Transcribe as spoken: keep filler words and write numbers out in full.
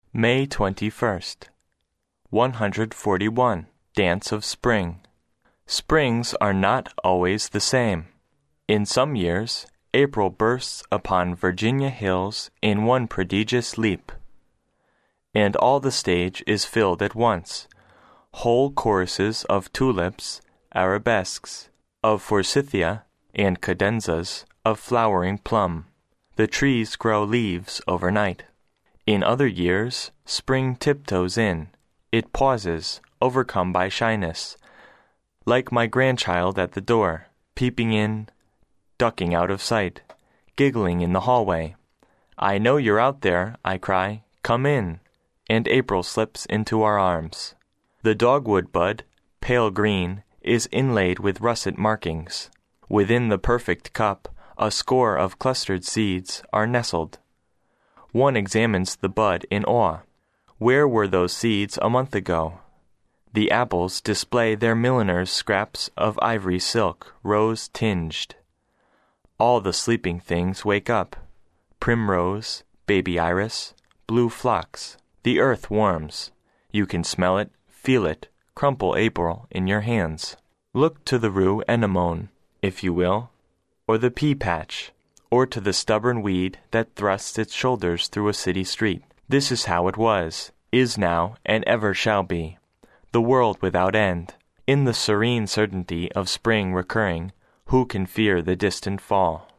May twenty-first. one hundred forty-one. Dance of Spring. Springs are not always the same. In some years, April bursts upon Virginia hills in one prodigious leap, and all the stage is filled at once. Whole choruses of tulips, arabesques, of forsythia, and cadenzas, of flowering plum. The trees grow leaves overnight. In other years, spring tiptoes in. It pauses, overcome by shyness, like my grandchild at the door, peeping in, ducking out of sight, giggling in the hallway. "I know you're out there," I cry. "Come in." And April slips into our arms. The dogwood bud, pale green, is inlaid with russet markings. Within the perfect cup, a score of clustered seeds are nestled. One examines the bud in awe. Where were those seeds a month ago? The apples display their milliner's scraps of ivory silk, rose-tinged. All the sleeping things wake up. Primrose, baby iris, blue phlox. The earth warms. You can smell it, feel it, crumple April in your hands. Look to the rue anemone, if you will, or the pea patch, or to the stubborn weed that thrusts its shoulders through a city street. This is how it was, is now, and ever shall be. The world without end. In the serene certainty of spring recurring, who can fear the distant fall?